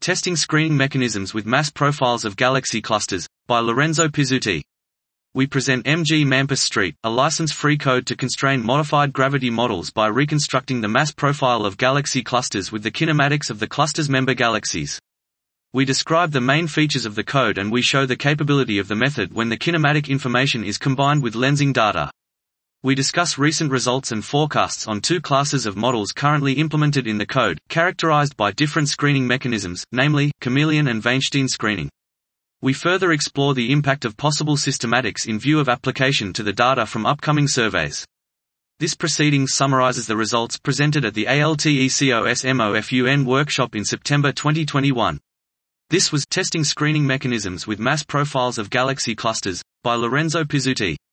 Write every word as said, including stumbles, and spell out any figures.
Testing Screening Mechanisms with Mass Profiles of Galaxy Clusters, by Lorenzo Pizzuti. We present M G Mampus Street, a license-free code to constrain modified gravity models by reconstructing the mass profile of galaxy clusters with the kinematics of the cluster's member galaxies. We describe the main features of the code and we show the capability of the method when the kinematic information is combined with lensing data. We discuss recent results and forecasts on two classes of models currently implemented in the code, characterized by different screening mechanisms, namely, Chameleon and Weinstein screening. We further explore the impact of possible systematics in view of application to the data from upcoming surveys. This proceedings summarizes the results presented at the ALTECOSMOFUN workshop in September twenty twenty-one. This was Testing Screening Mechanisms with Mass Profiles of Galaxy Clusters, by Lorenzo Pizzuti.